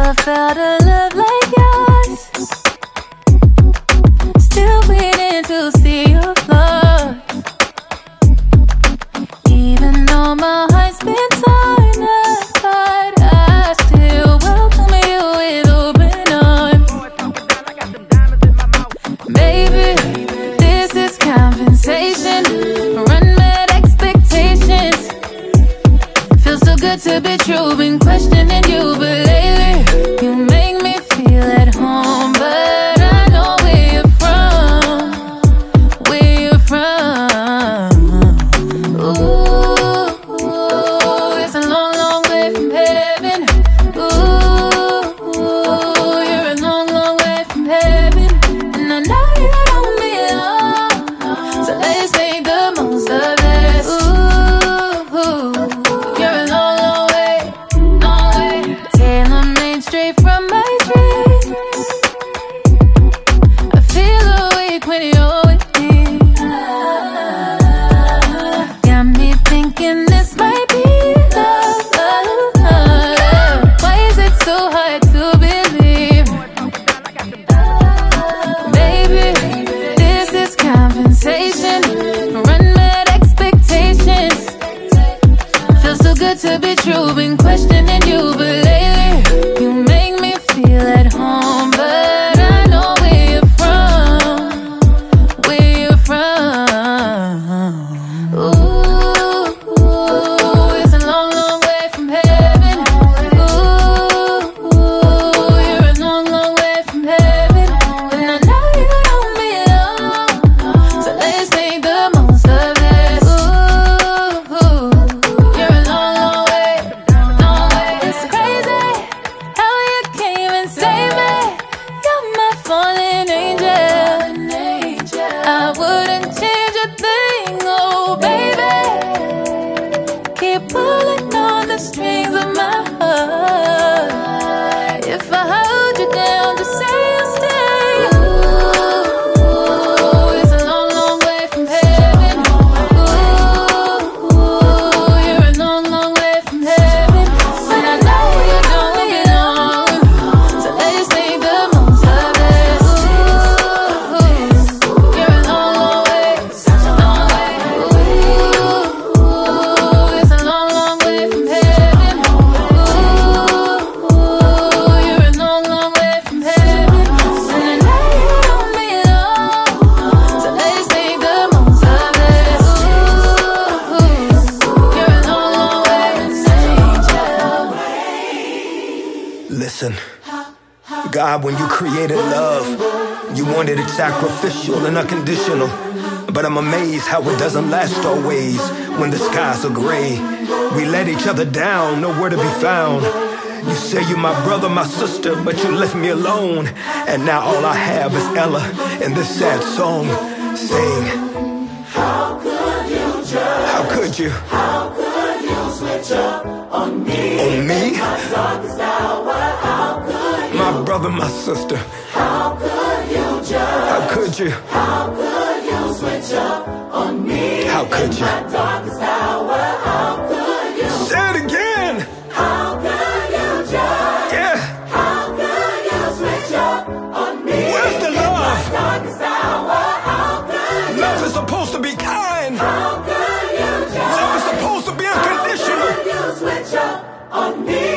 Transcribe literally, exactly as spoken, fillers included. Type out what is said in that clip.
never felt a love like yours. Still waiting to see your flaws. Even though my heart's been torn apart, I still welcome you with open arms. Baby, this is compensation for unmet expectations. Feels so good to be true, been questioning you, but lately you make me feel at home. But I know where you're from, where you're from. Ooh, ooh, it's a long, long way from heaven. Ooh, ooh, you're a long, long way from heaven. And I know you don't belong, so let's make the most of it. Ooh, ooh, you're a long, long way, long way. Tailor-made straight from my dream. I feel awake when you're with me. Got me thinking this might be love, love, love. Why is it so hard to believe? Baby, this is compensation for unmet expectations. Feels so good to be true, been questioning you, but lately you make me feel at home. But I know where you're from, where you're from. Ooh, ooh, it's a long, long way from heaven. Ooh, ooh, you're a long, long way from heaven. And I know you don't belong, so let's make the most of it. Ooh, ooh, you're a long, long way, long way. It's crazy how you came and saved me. You're my fallen angel. I wouldn't change a thing, oh baby. Keep pulling on the strings of my heart. If I hold you down, just say you'll stay. Ooh, ooh, it's a long, long way from heaven. Ooh, ooh, you're a long, long way from heaven. But I know you don't belong, so let's make the most of it. Ooh, you're a long, long way, long way. Ooh, ooh, it's a long, long way from heaven. Ooh, ooh, you're a long, long way from heaven. And I know you don't belong, so let's make the most of it. Ooh, you're a long, long way, angel. Listen, God, when you created love, you wanted it sacrificial and unconditional. But I'm amazed how it doesn't last always. When the skies are gray, we let each other down, nowhere to be found. You say you're my brother, my sister, but you left me alone. And now all I have is Ella and this sad song. Sing. How could you judge? How could you? How could you switch up on me? On me? My darkest hour, how could you? My brother, my sister. How could you judge? How could you? How could you switch up on me? How could you? My darkest hour, how could you? Say it again. How could you judge? Yeah. How could you switch up on me? Where's the love? My darkest hour, how could you? Love is supposed to be kind. How could you judge? Love is supposed to be unconditional. How could you switch up on me?